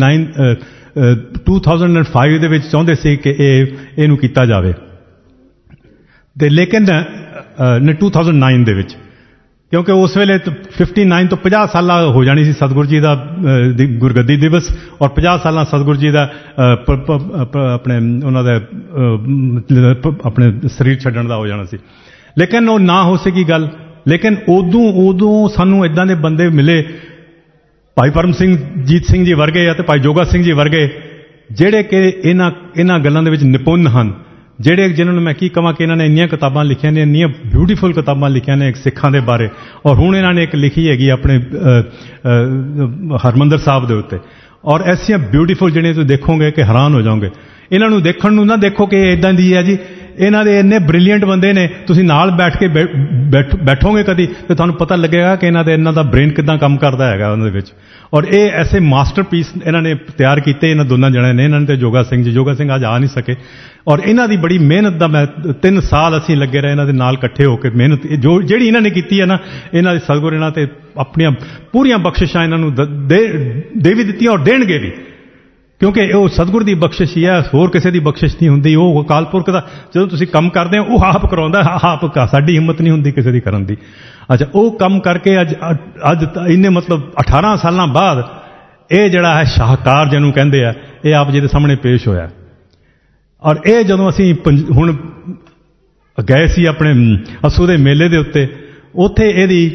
2005 ਦੇ ਵਿੱਚ ਚਾਹੁੰਦੇ ਸੀ ਕਿ ਇਹਨੂੰ ਕੀਤਾ ਜਾਵੇ, ਤੇ ਲੇਕਿਨ 2009 ਦੇ ਵਿੱਚ, ਕਿਉਂਕਿ ਉਸ ਵੇਲੇ 59 ਤੋਂ 50 ਸਾਲਾਂ ਹੋ ਜਾਣੀ ਸੀ ਸਤਿਗੁਰੂ ਜੀ ਦਾ ਗੁਰਗੱਦੀ ਦਿਵਸ, ਔਰ 50 ਸਾਲਾਂ ਸਤਿਗੁਰੂ ਜੀ ਦਾ ਆਪਣੇ ਉਹਨਾਂ ਦਾ ਆਪਣੇ ਸਰੀਰ ਛੱਡਣ ਦਾ ਹੋ ਜਾਣਾ ਸੀ। ਲੇਕਿਨ ਉਹ ਨਾ ਹੋ ਸਕੀ ਗੱਲ। ਲੇਕਿਨ ਉਦੋਂ ਸਾਨੂੰ ਇੱਦਾਂ ਦੇ ਬੰਦੇ ਮਿਲੇ, ਭਾਈ ਪਰਮ ਸਿੰਘ ਜੀਤ ਸਿੰਘ ਜੀ ਵਰਗੇ ਅਤੇ ਭਾਈ ਜੋਗਾ ਸਿੰਘ ਜੀ ਵਰਗੇ, ਜਿਹੜੇ ਕਿ ਇਹਨਾਂ ਗੱਲਾਂ ਦੇ ਵਿੱਚ ਨਿਪੁੰਨ ਹਨ, ਜਿਨ੍ਹਾਂ ਨੂੰ ਮੈਂ ਕੀ ਕਹਾਂ ਕਿ ਇਹਨਾਂ ਨੇ ਇੰਨੀਆਂ ਕਿਤਾਬਾਂ ਲਿਖੀਆਂ ਨੇ, ਇੰਨੀਆਂ ਬਿਊਟੀਫੁਲ ਕਿਤਾਬਾਂ ਲਿਖੀਆਂ ਨੇ ਸਿੱਖਾਂ ਦੇ ਬਾਰੇ। ਔਰ ਹੁਣ ਇਹਨਾਂ ਨੇ ਇੱਕ ਲਿਖੀ ਹੈਗੀ ਆਪਣੇ ਹਰਮੰਦਰ ਸਾਹਿਬ ਦੇ ਉੱਤੇ, ਔਰ ਐਸੀਆਂ ਬਿਊਟੀਫੁਲ ਜਿਹੜੀਆਂ ਤੁਸੀਂ ਦੇਖੋਗੇ ਕਿ ਹੈਰਾਨ ਹੋ ਜਾਓਗੇ। ਇਹਨਾਂ ਨੂੰ ਦੇਖਣ ਨੂੰ ਨਾ ਦੇਖੋ ਕਿ ਇੱਦਾਂ ਦੀ ਹੈ ਜੀ, ਇਹਨਾਂ ਦੇ ਇੰਨੇ ਬ੍ਰਿਲੀਅੰਟ ਬੰਦੇ ਨੇ, ਤੁਸੀਂ ਨਾਲ ਬੈਠ ਕੇ ਬੈਠੋਗੇ ਕਦੀ ਤੇ ਤੁਹਾਨੂੰ ਪਤਾ ਲੱਗੇਗਾ ਕਿ ਇਹਨਾਂ ਦਾ ਬ੍ਰੇਨ ਕਿੱਦਾਂ ਕੰਮ ਕਰਦਾ ਹੈਗਾ ਉਹਨਾਂ ਦੇ ਵਿੱਚ। ਔਰ ਇਹ ਐਸੇ ਮਾਸਟਰਪੀਸ ਇਹਨਾਂ ਨੇ ਤਿਆਰ ਕੀਤੇ, ਇਹਨਾਂ ਦੋਨਾਂ ਜਣਿਆਂ ਨੇ, ਇਹਨਾਂ ਨੇ ਤੇ ਜੋਗਾ ਸਿੰਘ ਅੱਜ ਆ ਨਹੀਂ ਸਕੇ। ਔਰ ਇਹਨਾਂ ਦੀ ਬੜੀ ਮਿਹਨਤ ਦਾ, ਮੈਂ 3 ਸਾਲ ਅਸੀਂ ਲੱਗੇ ਰਹੇ ਇਹਨਾਂ ਦੇ ਨਾਲ ਇਕੱਠੇ ਹੋ ਕੇ ਮਿਹਨਤ ਜਿਹੜੀ ਇਹਨਾਂ ਨੇ ਕੀਤੀ ਹੈ ਨਾ, ਇਹਨਾਂ ਦੇ ਸਤਿਗੁਰ ਇਹਨਾਂ ਤੇ ਆਪਣੀਆਂ ਪੂਰੀਆਂ ਬਖਸ਼ਿਸ਼ਾਂ ਇਹਨਾਂ ਨੂੰ ਦੇ ਵੀ ਦਿੱਤੀਆਂ ਔਰ ਦੇਣਗੇ ਵੀ, ਕਿਉਂਕਿ ਉਹ ਸਤਿਗੁਰ ਦੀ ਬਖਸ਼ਿਸ਼ ਹੀ ਹੈ, ਹੋਰ ਕਿਸੇ ਦੀ ਬਖਸ਼ਿਸ਼ ਨਹੀਂ ਹੁੰਦੀ। ਉਹ ਅਕਾਲ ਪੁਰਖ ਦਾ ਜਦੋਂ ਤੁਸੀਂ ਕੰਮ ਕਰਦੇ ਹੋ ਉਹ ਆਪ ਕਰਾਉਂਦਾ, ਆਪ ਸਾਡੀ ਹਿੰਮਤ ਨਹੀਂ ਹੁੰਦੀ ਕਿਸੇ ਦੀ ਕਰਨ ਦੀ। ਅੱਛਾ, ਉਹ ਕੰਮ ਕਰਕੇ ਅੱਜ ਇੰਨੇ ਮਤਲਬ 18 ਸਾਲਾਂ ਬਾਅਦ ਇਹ ਜਿਹੜਾ ਹੈ ਸ਼ਾਹਕਾਰ ਜਿਹਨੂੰ ਕਹਿੰਦੇ ਆ, ਇਹ ਆਪ ਜੀ ਦੇ ਸਾਹਮਣੇ ਪੇਸ਼ ਹੋਇਆ। ਔਰ ਇਹ ਜਦੋਂ ਅਸੀਂ ਹੁਣ ਗਏ ਸੀ ਆਪਣੇ ਅਸੂ ਦੇ ਮੇਲੇ ਦੇ ਉੱਤੇ, ਉੱਥੇ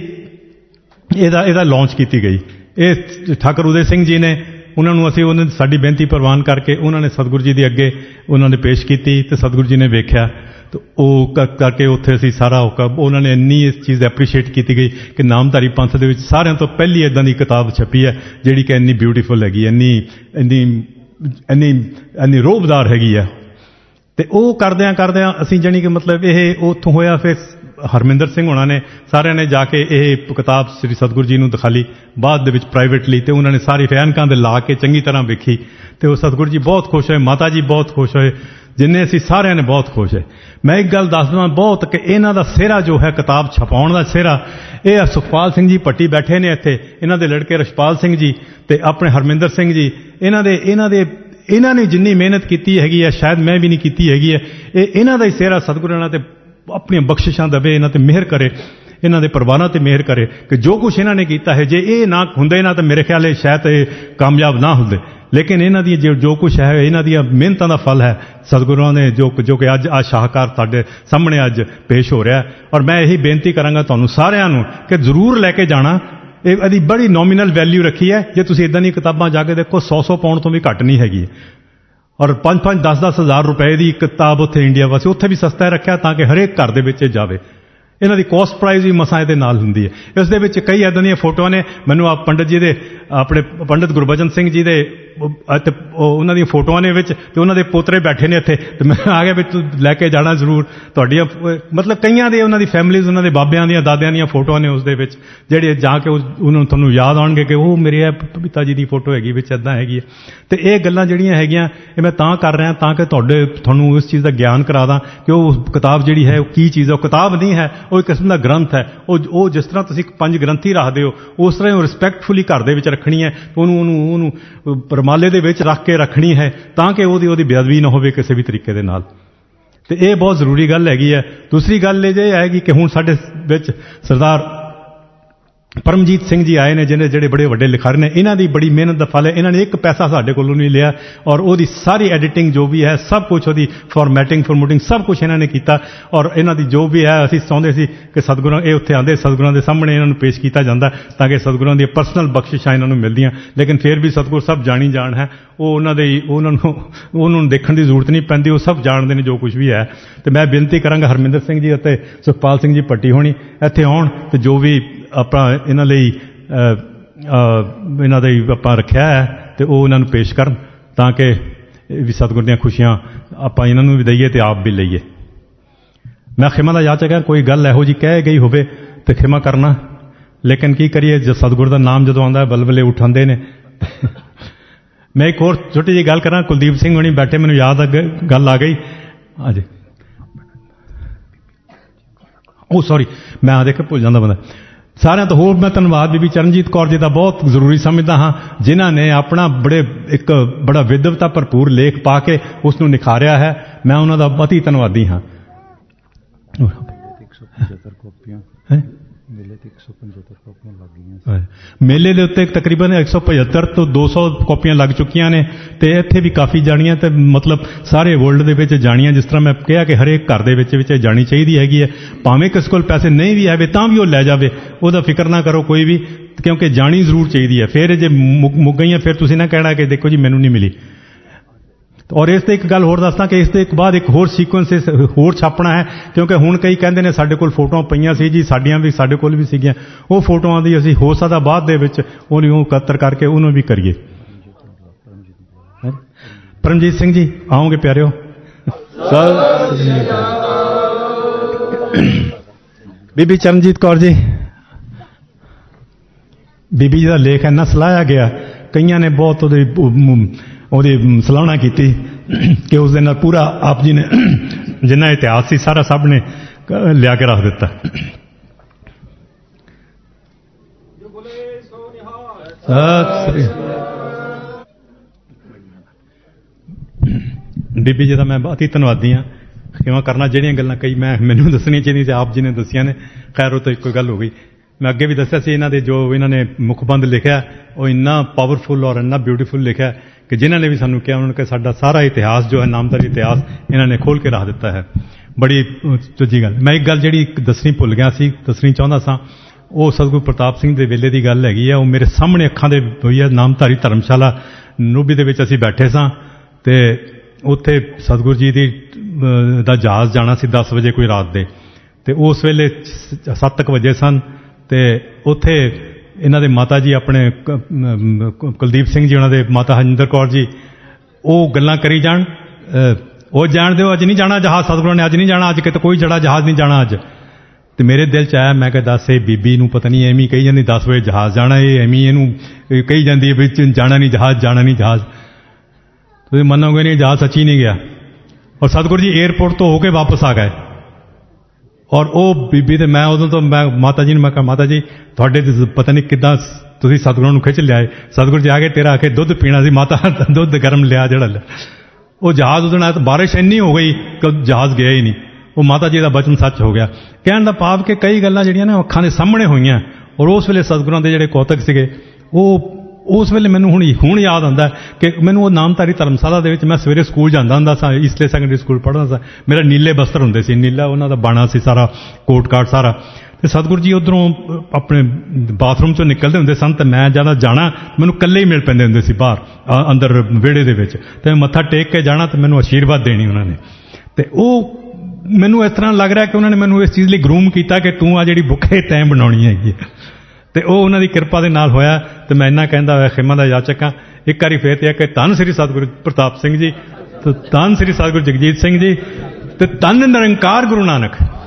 ਇਹਦਾ ਲਾਂਚ ਕੀਤੀ ਗਈ। ਇਹ ਠਾਕੁਰ ਉਦੈ ਸਿੰਘ ਜੀ ਨੇ, ਉਹਨਾਂ ਨੂੰ ਅਸੀਂ ਸਾਡੀ ਬੇਨਤੀ ਪ੍ਰਵਾਨ ਕਰਕੇ ਉਹਨਾਂ ਨੇ ਸਤਿਗੁਰੂ ਜੀ ਦੇ ਅੱਗੇ ਉਹਨਾਂ ਨੇ ਪੇਸ਼ ਕੀਤੀ ਤੇ ਸਤਿਗੁਰੂ ਜੀ ਨੇ ਵੇਖਿਆ ਤੇ ਉਹ ਕਰਕੇ ਉੱਥੇ ਅਸੀਂ ਸਾਰਾ ਉਹਨਾਂ ਨੇ ਇੰਨੀ ਇਸ ਚੀਜ਼ ਐਪਰੀਸ਼ੀਏਟ ਕੀਤੀ ਗਈ ਕਿ ਨਾਮਧਾਰੀ ਪੰਥ ਦੇ ਵਿੱਚ ਸਾਰਿਆਂ ਤੋਂ ਪਹਿਲੀ ਇਦਾਂ ਦੀ ਕਿਤਾਬ ਛਪੀ ਹੈ ਜਿਹੜੀ ਕਿ ਇੰਨੀ ਬਿਊਟੀਫੁਲ ਹੈਗੀ, ਇੰਨੀ ਰੋਬਦਾਰ ਹੈਗੀ ਹੈ। ਤੇ ਉਹ ਕਰਦਿਆਂ ਅਸੀਂ ਜਾਣੀ ਕਿ ਮਤਲਬ ਇਹ ਉੱਥੋਂ ਹੋਇਆ। ਫਿਰ ਹਰਮਿੰਦਰ ਸਿੰਘ ਹੋਣਾ ਨੇ ਸਾਰਿਆਂ ਨੇ ਜਾ ਕੇ ਇਹ ਕਿਤਾਬ ਸ੍ਰੀ ਸਤਿਗੁਰੂ ਜੀ ਨੂੰ ਦਿਖਾ ਲਈ ਬਾਅਦ ਦੇ ਵਿੱਚ ਪ੍ਰਾਈਵੇਟਲੀ, ਤੇ ਉਹਨਾਂ ਨੇ ਸਾਰੀ ਐਨਕਾਂ ਦੇ ਲਾ ਕੇ ਚੰਗੀ ਤਰ੍ਹਾਂ ਵੇਖੀ ਤੇ ਉਹ ਸਤਿਗੁਰੂ ਜੀ ਬਹੁਤ ਖੁਸ਼ ਹੋਏ, ਮਾਤਾ ਜੀ ਬਹੁਤ ਖੁਸ਼ ਹੋਏ, ਜਿੰਨੇ ਅਸੀਂ ਸਾਰਿਆਂ ਨੇ ਬਹੁਤ ਖੁਸ਼ ਹੋਏ। ਮੈਂ ਇੱਕ ਗੱਲ ਦੱਸ ਦਵਾਂ ਬਹੁਤ ਕਿ ਇਹਨਾਂ ਦਾ ਸਿਹਰਾ ਜੋ ਹੈ ਕਿਤਾਬ ਛਪਾਉਣ ਦਾ ਸਿਹਰਾ, ਇਹ ਸੁਖਪਾਲ ਸਿੰਘ ਜੀ ਭੱਟੀ ਬੈਠੇ ਨੇ ਇੱਥੇ, ਇਹਨਾਂ ਦੇ ਲੜਕੇ ਰਸ਼ਪਾਲ ਸਿੰਘ ਜੀ ਤੇ ਆਪਣੇ ਹਰਮਿੰਦਰ ਸਿੰਘ ਜੀ, ਇਹਨਾਂ ਨੇ ਜਿੰਨੀ ਮਿਹਨਤ ਕੀਤੀ ਹੈਗੀ ਹੈ ਸ਼ਾਇਦ ਮੈਂ ਵੀ ਨਹੀਂ ਕੀਤੀ ਹੈਗੀ ਹੈ। ਇਹ ਇਹਨਾਂ ਦਾ ਹੀ ਸਿਹਰਾ ਸਤਿਗੁਰੂ ਇਹਨਾਂ ਤੇ ਆਪਣੀਆਂ ਬਖਸ਼ਿਸ਼ਾਂ ਦੇਵੇ, ਇਹਨਾਂ ਤੇ ਮਿਹਰ ਕਰੇ, ਇਹਨਾਂ ਦੇ ਪਰਿਵਾਰਾਂ ਤੇ ਮਿਹਰ ਕਰੇ ਕਿ ਜੋ ਕੁਝ ਇਹਨਾਂ ਨੇ ਕੀਤਾ ਹੈ, ਜੇ ਇਹ ਨਾ ਹੁੰਦੇ ਨਾ ਤਾਂ ਮੇਰੇ ਖਿਆਲ ਹੈ ਸ਼ਾਇਦ ਇਹ ਕਾਮਯਾਬ ਨਾ ਹੁੰਦੇ। ਲੇਕਿਨ ਇਹਨਾਂ ਦੀ ਜੋ ਕੁਝ ਹੈ ਇਹਨਾਂ ਦੀਆਂ ਮਿਹਨਤਾਂ ਦਾ ਫਲ ਹੈ ਸਤਿਗੁਰਾਂ ਨੇ ਜੋ ਕਿ ਅੱਜ ਆ ਸ਼ਾਹਕਾਰ ਤੁਹਾਡੇ ਸਾਹਮਣੇ ਅੱਜ ਪੇਸ਼ ਹੋ ਰਿਹਾ। ਔਰ ਮੈਂ ਇਹੀ ਬੇਨਤੀ ਕਰਾਂਗਾ ਤੁਹਾਨੂੰ ਸਾਰਿਆਂ ਨੂੰ ਕਿ ਜ਼ਰੂਰ ਲੈ ਕੇ ਜਾਣਾ। ਇਹਦੀ ਬੜੀ ਨੋਮੀਨਲ ਵੈਲਿਊ ਰੱਖੀ ਹੈ। ਜੇ ਤੁਸੀਂ ਇਦਾਂ ਦੀਆਂ ਕਿਤਾਬਾਂ ਜਾ ਕੇ ਦੇਖੋ 100 ਪਾਉਂਡ ਤੋਂ ਵੀ ਘੱਟ ਨਹੀਂ ਹੈਗੀ। ਔਰ 5-5 10-10 ਹਜ਼ਾਰ ਰੁਪਏ ਦੀ ਕਿਤਾਬ ਉੱਥੇ ਇੰਡੀਆ ਵਾਸਤੇ ਉੱਥੇ ਵੀ ਸਸਤਾ ਰੱਖਿਆ ਤਾਂ ਕਿ ਹਰੇਕ ਘਰ ਦੇ ਵਿੱਚ ਜਾਵੇ। ਇਹਨਾਂ ਦੀ ਕੋਸਟ ਪ੍ਰਾਈਸ ਵੀ ਮਸਾਂ ਇਹਦੇ ਨਾਲ ਹੁੰਦੀ ਹੈ। ਇਸ ਦੇ ਵਿੱਚ ਕਈ ਇਦਾਂ ਦੀਆਂ ਫੋਟੋਆਂ ਨੇ, ਮੈਨੂੰ ਆ ਪੰਡਤ ਜੀ ਦੇ ਆਪਣੇ ਪੰਡਤ ਗੁਰਬਚਨ ਸਿੰਘ ਜੀ ਦੇ ਉਹਨਾਂ ਦੀਆਂ ਫੋਟੋਆਂ ਨੇ ਵਿੱਚ, ਤੇ ਉਹਨਾਂ ਦੇ ਪੋਤਰੇ ਬੈਠੇ ਨੇ ਇੱਥੇ, ਤੇ ਮੈਂ ਆ ਗਿਆ ਵਿੱਚ ਲੈ ਕੇ ਜਾਣਾ ਜ਼ਰੂਰ ਤੁਹਾਡੀਆਂ, ਮਤਲਬ ਕਈਆਂ ਦੇ ਉਹਨਾਂ ਦੀ ਫੈਮਿਲੀਜ਼, ਉਹਨਾਂ ਦੇ ਬਾਬਿਆਂ ਦੀਆਂ ਦਾਦਿਆਂ ਦੀਆਂ ਫੋਟੋਆਂ ਨੇ ਉਸ ਦੇ ਵਿੱਚ, ਜਿਹੜੇ ਜਾ ਕੇ ਤੁਹਾਨੂੰ ਯਾਦ ਆਉਣਗੇ ਕਿ ਉਹ ਮੇਰੇ ਪਿਤਾ ਜੀ ਦੀ ਫੋਟੋ ਹੈਗੀ ਵਿੱਚ ਇੱਦਾਂ ਹੈਗੀ ਹੈ। ਤੇ ਇਹ ਗੱਲਾਂ ਜਿਹੜੀਆਂ ਹੈਗੀਆਂ ਇਹ ਮੈਂ ਤਾਂ ਕਰ ਰਿਹਾ ਤਾਂ ਕਿ ਤੁਹਾਨੂੰ ਇਸ ਚੀਜ਼ ਦਾ ਗਿਆਨ ਕਰਾ ਦਾਂ ਕਿ ਉਹ ਕਿਤਾਬ ਜਿਹੜੀ ਹੈ ਉਹ ਕੀ ਚੀਜ਼ ਹੈ। ਉਹ ਕਿਤਾਬ ਨਹੀਂ ਹੈ, ਉਹ ਇੱਕ ਕਿਸਮ ਦਾ ਗ੍ਰੰਥ ਹੈ। ਉਹ ਜਿਸ ਤਰ੍ਹਾਂ ਤੁਸੀਂ 5 ਗ੍ਰੰਥੀ ਰੱਖਦੇ ਹੋ ਉਸ ਤਰ੍ਹਾਂ ਉਹ ਰਿਸਪੈਕਟਫੁਲੀ ਘਰ ਦੇ ਵਿੱਚ ਰੱਖਣੀ ਹੈ, ਉਹਨੂੰ ਪਰਮਾਲੇ ਦੇ ਵਿੱਚ ਰੱਖ ਕੇ ਰੱਖਣੀ ਹੈ ਤਾਂ ਕਿ ਉਹਦੀ ਬੇਅਦਬੀ ਨਾ ਹੋਵੇ ਕਿਸੇ ਵੀ ਤਰੀਕੇ ਦੇ ਨਾਲ। ਤੇ ਇਹ ਬਹੁਤ ਜ਼ਰੂਰੀ ਗੱਲ ਹੈਗੀ ਹੈ। ਦੂਸਰੀ ਗੱਲ ਇਹ ਹੈਗੀ ਕਿ ਹੁਣ ਸਾਡੇ ਵਿੱਚ ਸਰਦਾਰ ਪਰਮਜੀਤ ਸਿੰਘ ਜੀ ਆਏ ਨੇ ਜਿਹੜੇ ਬੜੇ ਵੱਡੇ ਲਿਖਾਰੀ ਨੇ। ਇਹਨਾਂ ਦੀ ਬੜੀ ਮਿਹਨਤ ਦਾ ਫਲ ਹੈ। ਇਹਨਾਂ ਨੇ 1 ਪੈਸਾ ਸਾਡੇ ਕੋਲੋਂ ਨਹੀਂ ਲਿਆ ਔਰ ਉਹਦੀ ਸਾਰੀ ਐਡੀਟਿੰਗ ਜੋ ਵੀ ਹੈ ਸਭ ਕੁਝ, ਉਹਦੀ ਫਾਰਮੂਟਿੰਗ ਸਭ ਕੁਝ ਇਹਨਾਂ ਨੇ ਕੀਤਾ। ਔਰ ਇਹਨਾਂ ਦੀ ਜੋ ਵੀ ਹੈ ਅਸੀਂ ਚਾਹੁੰਦੇ ਸੀ ਕਿ ਸਤਿਗੁਰਾਂ ਇਹ ਉੱਥੇ ਆਉਂਦੇ, ਸਤਿਗੁਰਾਂ ਦੇ ਸਾਹਮਣੇ ਇਹਨਾਂ ਨੂੰ ਪੇਸ਼ ਕੀਤਾ ਜਾਂਦਾ ਤਾਂ ਕਿ ਸਤਿਗੁਰਾਂ ਦੀਆਂ ਪਰਸਨਲ ਬਖਸ਼ਿਸ਼ਾਂ ਇਹਨਾਂ ਨੂੰ ਮਿਲਦੀਆਂ। ਲੇਕਿਨ ਫਿਰ ਵੀ ਸਤਿਗੁਰ ਸਭ ਜਾਣੀ ਜਾਣ ਹੈ, ਉਹਨਾਂ ਨੂੰ ਦੇਖਣ ਦੀ ਜ਼ਰੂਰਤ ਨਹੀਂ ਪੈਂਦੀ, ਉਹ ਸਭ ਜਾਣਦੇ ਨੇ ਜੋ ਕੁਝ ਵੀ ਹੈ। ਤੇ ਮੈਂ ਬੇਨਤੀ ਕਰਾਂਗਾ ਹਰਮਿੰਦਰ ਸਿੰਘ ਜੀ ਅਤੇ ਸੁਖਪਾਲ ਸਿੰਘ ਜੀ ਭੱਟੀ ਹੋਣੀ ਇੱਥੇ ਆਉਣ ਤੇ ਜੋ ਵੀ ਆਪਾਂ ਇਹਨਾਂ ਲਈ ਇਹਨਾਂ ਦਾ ਹੀ ਆਪਾਂ ਰੱਖਿਆ ਹੈ ਤੇ ਉਹ ਇਹਨਾਂ ਨੂੰ ਪੇਸ਼ ਕਰਨ ਤਾਂ ਕਿ ਵੀ ਸਤਿਗੁਰ ਦੀਆਂ ਖੁਸ਼ੀਆਂ ਆਪਾਂ ਇਹਨਾਂ ਨੂੰ ਵੀ ਦਈਏ ਤੇ ਆਪ ਵੀ ਲਈਏ। ਮੈਂ ਖਿਮਾ ਦਾ ਯਾਚਕ ਹਾਂ, ਕੋਈ ਗੱਲ ਇਹੋ ਜਿਹੀ ਕਹਿ ਗਈ ਹੋਵੇ ਤੇ ਖਿਮਾ ਕਰਨਾ, ਲੇਕਿਨ ਕੀ ਕਰੀਏ ਜੇ ਸਤਿਗੁਰ ਦਾ ਨਾਮ ਜਦੋਂ ਆਉਂਦਾ ਬਲਬਲੇ ਉਠਾਉਂਦੇ ਨੇ। ਮੈਂ ਇੱਕ ਹੋਰ ਛੋਟੀ ਜਿਹੀ ਗੱਲ ਕਰਾਂ, ਕੁਲਦੀਪ ਸਿੰਘ ਹੋਣੀ ਬੈਠੇ, ਮੈਨੂੰ ਯਾਦ ਗੱਲ ਆ ਗਈ। ਹਾਂਜੀ, ਉਹ ਸੌਰੀ ਮੈਂ ਆ ਦੇਖ ਭੁੱਲ ਜਾਂਦਾ ਬੰਦਾ। ਸਾਰਿਆਂ ਤੋਂ ਹੋਰ ਮੈਂ ਧੰਨਵਾਦ ਬੀਬੀ ਚਰਨਜੀਤ ਕੌਰ ਜੀ ਦਾ ਬਹੁਤ ਜ਼ਰੂਰੀ ਸਮਝਦਾ ਹਾਂ, ਜਿਨ੍ਹਾਂ ਨੇ ਆਪਣਾ ਇੱਕ ਬੜਾ ਵਿਦਵਤਾ ਭਰਪੂਰ ਲੇਖ ਪਾ ਕੇ ਉਸ ਨੂੰ ਨਿਖਾਰਿਆ ਹੈ। ਮੈਂ ਉਹਨਾਂ ਦਾ ਬਹੁਤ ਹੀ ਧੰਨਵਾਦੀ ਹਾਂ। ਮੇਲੇ ਦੇ ਉੱਤੇ ਤਕਰੀਬਨ 175 ਤੋਂ 200 ਕਾਪੀਆਂ ਲੱਗ ਚੁੱਕੀਆਂ ਨੇ ਤੇ ਇੱਥੇ ਵੀ ਕਾਫੀ ਜਾਣੀਆਂ ਤੇ ਮਤਲਬ ਸਾਰੇ ਵਰਲਡ ਦੇ ਵਿੱਚ ਜਾਣੀਆਂ। ਜਿਸ ਤਰ੍ਹਾਂ ਮੈਂ ਕਿਹਾ ਕਿ ਹਰੇਕ ਘਰ ਦੇ ਵਿੱਚ ਜਾਣੀ ਚਾਹੀਦੀ ਹੈਗੀ ਹੈ, ਭਾਵੇਂ ਕਿਸੇ ਕੋਲ ਪੈਸੇ ਨਹੀਂ ਵੀ ਆਵੇ ਤਾਂ ਵੀ ਉਹ ਲੈ ਜਾਵੇ, ਉਹਦਾ ਫਿਕਰ ਨਾ ਕਰੋ ਕੋਈ ਵੀ, ਕਿਉਂਕਿ ਜਾਣੀ ਜ਼ਰੂਰ ਚਾਹੀਦੀ ਹੈ। ਫਿਰ ਜੇ ਮੁੱਕ ਗਈਆਂ ਫਿਰ ਤੁਸੀਂ ਨਾ ਕਹਿਣਾ ਕਿ ਦੇਖੋ ਜੀ ਮੈਨੂੰ ਨਹੀਂ ਮਿਲੀ। ਔਰ ਇਸ ਤੇ ਇੱਕ ਗੱਲ ਹੋਰ ਦੱਸਦਾ ਕਿ ਇਸ ਦੇ ਇੱਕ ਬਾਅਦ ਇੱਕ ਹੋਰ ਸੀਕੁਐਂਸ ਹੋਰ ਛਾਪਣਾ ਹੈ, ਕਿਉਂਕਿ ਹੁਣ ਕਈ ਕਹਿੰਦੇ ਨੇ ਸਾਡੇ ਕੋਲ ਫੋਟੋਆਂ ਪਈਆਂ ਸੀ ਜੀ, ਸਾਡੀਆਂ ਵੀ ਸਾਡੇ ਕੋਲ ਵੀ ਸੀਗੀਆਂ। ਉਹ ਫੋਟੋਆਂ ਦੀ ਅਸੀਂ ਹੋ ਸਕਦਾ ਬਾਅਦ ਦੇ ਵਿੱਚ ਉਹਨੂੰ ਇਕੱਤਰ ਕਰਕੇ ਉਹਨੂੰ ਵੀ ਕਰੀਏ। ਪਰਮਜੀਤ ਸਿੰਘ ਜੀ ਆਓਗੇ ਪਿਆਰਿਓ। ਬੀਬੀ ਚਰਨਜੀਤ ਕੌਰ ਜੀ, ਬੀਬੀ ਜੀ ਦਾ ਲੇਖ ਇੰਨਾ ਸਲਾਹਿਆ ਗਿਆ, ਕਈਆਂ ਨੇ ਬਹੁਤ ਉਹਦੀ ਸਲਾਹਣਾ ਕੀਤੀ ਕਿ ਉਸ ਦੇ ਨਾਲ ਪੂਰਾ ਆਪ ਜੀ ਨੇ ਜਿੰਨਾ ਇਤਿਹਾਸ ਸੀ ਸਾਰਾ ਸਭ ਨੇ ਲਿਆ ਕੇ ਰੱਖ ਦਿੱਤਾ। ਬੀਬੀ ਜੀ ਦਾ ਮੈਂ ਅਤੀ ਧੰਨਵਾਦੀ ਹਾਂ। ਕਿਵੇਂ ਕਰਨਾ, ਜਿਹੜੀਆਂ ਗੱਲਾਂ ਕਈ ਮੈਨੂੰ ਦੱਸਣੀਆਂ ਚਾਹੀਦੀਆਂ ਤੇ ਆਪ ਜੀ ਨੇ ਦੱਸੀਆਂ ਨੇ। ਖੈਰ ਉਹ ਤਾਂ ਇੱਕੋ ਗੱਲ ਹੋ ਗਈ। ਮੈਂ ਅੱਗੇ ਵੀ ਦੱਸਿਆ ਸੀ, ਇਹਨਾਂ ਦੇ ਜੋ ਇਹਨਾਂ ਨੇ ਮੁਖਬੰਦ ਲਿਖਿਆ ਉਹ ਇੰਨਾ ਪਾਵਰਫੁਲ ਔਰ ਇੰਨਾ ਬਿਊਟੀਫੁਲ ਲਿਖਿਆ ਕਿ ਜਿਨ੍ਹਾਂ ਨੇ ਵੀ ਸਾਨੂੰ ਕਿਹਾ ਉਹਨਾਂ ਨੇ ਸਾਡਾ ਸਾਰਾ ਇਤਿਹਾਸ ਜੋ ਹੈ ਨਾਮਧਾਰੀ ਇਤਿਹਾਸ ਇਹਨਾਂ ਨੇ ਖੋਲ੍ਹ ਕੇ ਰੱਖ ਦਿੱਤਾ ਹੈ। ਬੜੀ ਚੁੱਜੀ ਗੱਲ। ਮੈਂ ਇੱਕ ਗੱਲ ਜਿਹੜੀ ਦੱਸਣੀ ਭੁੱਲ ਗਿਆ ਸੀ, ਦੱਸਣੀ ਚਾਹੁੰਦਾ ਸਾਂ, ਉਹ ਸਤਿਗੁਰੂ ਪ੍ਰਤਾਪ ਸਿੰਘ ਦੇ ਵੇਲੇ ਦੀ ਗੱਲ ਹੈਗੀ ਆ। ਉਹ ਮੇਰੇ ਸਾਹਮਣੇ ਅੱਖਾਂ ਦੇ ਹੋਈ ਹੈ। ਨਾਮਧਾਰੀ ਧਰਮਸ਼ਾਲਾ ਨੋਭੀ ਦੇ ਵਿੱਚ ਅਸੀਂ ਬੈਠੇ ਸਾਂ ਤੇ ਉੱਥੇ ਸਤਿਗੁਰੂ ਜੀ ਦਾ ਜਹਾਜ਼ ਜਾਣਾ ਸੀ 10 ਵਜੇ ਕੋਈ ਰਾਤ ਦੇ, ਤੇ ਉਸ ਵੇਲੇ 7 ਵਜੇ ਸਨ। ਤੇ ਉੱਥੇ ਇਹਨਾਂ ਦੇ ਮਾਤਾ ਜੀ ਆਪਣੇ ਕੁਲਦੀਪ ਸਿੰਘ ਜੀ, ਉਹਨਾਂ ਦੇ ਮਾਤਾ ਹਰਜਿੰਦਰ ਕੌਰ ਜੀ, ਉਹ ਗੱਲਾਂ ਕਰੀ ਜਾਣ, ਉਹ ਜਾਣ ਦਿਓ ਅੱਜ ਨਹੀਂ ਜਾਣਾ ਜਹਾਜ਼, ਸਤਿਗੁਰਾਂ ਨੇ ਅੱਜ ਨਹੀਂ ਜਾਣਾ, ਅੱਜ ਕਿਤੇ ਕੋਈ ਜੜਾ ਜਹਾਜ਼ ਨਹੀਂ ਜਾਣਾ ਅੱਜ। ਤੇ ਮੇਰੇ ਦਿਲ 'ਚ ਆਇਆ, ਮੈਂ ਕਿਹਾ ਦੱਸ ਇਹ ਬੀਬੀ ਨੂੰ ਪਤਾ ਨਹੀਂ ਐਵੇਂ ਕਹੀ ਜਾਂਦੀ 10 ਵਜੇ ਜਹਾਜ਼ ਜਾਣਾ, ਇਹ ਐਵੇਂ ਇਹਨੂੰ ਕਹੀ ਜਾਂਦੀ ਹੈ ਵੀ ਜਾਣਾ ਨਹੀਂ ਜਹਾਜ਼, ਜਾਣਾ ਨਹੀਂ ਜਹਾਜ਼। ਤੁਸੀਂ ਮੰਨੋਗੇ ਨਹੀਂ, ਜਹਾਜ਼ ਸੱਚੀ ਨਹੀਂ ਗਿਆ। ਔਰ ਸਤਿਗੁਰੂ ਜੀ ਏਅਰਪੋਰਟ ਤੋਂ ਹੋ ਕੇ ਵਾਪਸ ਆ ਗਏ। ਔਰ ਉਹ ਬੀਬੀ ਤੇ ਮੈਂ ਉਦੋਂ ਤੋਂ ਮੈਂ ਮਾਤਾ ਜੀ ਨੂੰ ਮੈਂ ਕਿਹਾ ਮਾਤਾ ਜੀ ਤੁਹਾਡੇ ਪਤਾ ਨਹੀਂ ਕਿੱਦਾਂ ਤੁਸੀਂ ਸਤਿਗੁਰਾਂ ਨੂੰ ਖਿੱਚ ਲਿਆਏ। ਸਤਿਗੁਰੂ ਜੀ ਆ ਕੇ ਤੇਰਾ ਆ ਕੇ ਦੁੱਧ ਪੀਣਾ ਸੀ, ਮਾਤਾ ਦੁੱਧ ਗਰਮ ਲਿਆ ਜਿਹੜਾ। ਉਹ ਜਹਾਜ਼ ਉਹਦੇ ਨਾਲ ਬਾਰਿਸ਼ ਇੰਨੀ ਹੋ ਗਈ ਕਿ ਜਹਾਜ਼ ਗਿਆ ਹੀ ਨਹੀਂ। ਉਹ ਮਾਤਾ ਜੀ ਦਾ ਬਚਨ ਸੱਚ ਹੋ ਗਿਆ। ਕਹਿਣ ਦਾ ਭਾਵ ਕਿ ਕਈ ਗੱਲਾਂ ਜਿਹੜੀਆਂ ਨੇ ਅੱਖਾਂ ਦੇ ਸਾਹਮਣੇ ਹੋਈਆਂ। ਔਰ ਉਸ ਵੇਲੇ ਸਤਿਗੁਰਾਂ ਦੇ ਜਿਹੜੇ ਕੌਤਕ ਸੀਗੇ ਉਹ ਉਸ ਵੇਲੇ ਮੈਨੂੰ ਹੁਣ ਯਾਦ ਆਉਂਦਾ ਕਿ ਮੈਨੂੰ ਉਹ ਨਾਮਧਾਰੀ ਧਰਮਸ਼ਾਲਾ ਦੇ ਵਿੱਚ ਮੈਂ ਸਵੇਰੇ ਸਕੂਲ ਜਾਂਦਾ ਹੁੰਦਾ ਸਾਂ, ਇਸਲੇ ਸੈਕੰਡਰੀ ਸਕੂਲ ਪੜ੍ਹਦਾ ਸਾਂ। ਮੇਰਾ ਨੀਲੇ ਬਸਤਰ ਹੁੰਦੇ ਸੀ, ਨੀਲਾ ਉਹਨਾਂ ਦਾ ਬਾਣਾ ਸੀ ਸਾਰਾ, ਕੋਟ ਕਾਟ ਸਾਰਾ। ਤੇ ਸਤਿਗੁਰੂ ਜੀ ਉੱਧਰੋਂ ਆਪਣੇ ਬਾਥਰੂਮ 'ਚੋਂ ਨਿਕਲਦੇ ਹੁੰਦੇ ਸਨ ਤੇ ਮੈਂ ਜਦੋਂ ਜਾਣਾ ਮੈਨੂੰ ਇਕੱਲੇ ਹੀ ਮਿਲ ਪੈਂਦੇ ਹੁੰਦੇ ਸੀ ਬਾਹਰ ਅੰਦਰ ਵਿਹੜੇ ਦੇ ਵਿੱਚ। ਤੇ ਮੱਥਾ ਟੇਕ ਕੇ ਜਾਣਾ ਤੇ ਮੈਨੂੰ ਆਸ਼ੀਰਵਾਦ ਦੇਣੀ ਉਹਨਾਂ ਨੇ। ਤੇ ਉਹ ਮੈਨੂੰ ਇਸ ਤਰ੍ਹਾਂ ਲੱਗ ਰਿਹਾ ਕਿ ਉਹਨਾਂ ਨੇ ਮੈਨੂੰ ਇਸ ਚੀਜ਼ ਲਈ ਗਰੂਮ ਕੀਤਾ ਕਿ ਤੂੰ ਆ ਜਿਹੜੀ ਬੁੱਕ ਹੈ ਤੈਂ ਬਣਾਉਣੀ ਹੈਗੀ। ਤੇ ਉਹ ਉਹਨਾਂ ਦੀ ਕਿਰਪਾ ਦੇ ਨਾਲ ਹੋਇਆ। ਤੇ ਮੈਂ ਇੰਨਾ ਕਹਿੰਦਾ ਹੋਇਆ ਖਿਮਾ ਦਾ ਯਾਚਕ ਹਾਂ, ਇੱਕ ਵਾਰੀ ਫੇਰ ਤੇ ਕਿ ਧੰਨ ਸ੍ਰੀ ਸਤਿਗੁਰੂ ਪ੍ਰਤਾਪ ਸਿੰਘ ਜੀ, ਤੇ ਧੰਨ ਸ੍ਰੀ ਸਤਿਗੁਰੂ ਜਗਜੀਤ ਸਿੰਘ ਜੀ, ਤੇ ਧੰਨ ਨਿਰੰਕਾਰ ਗੁਰੂ ਨਾਨਕ।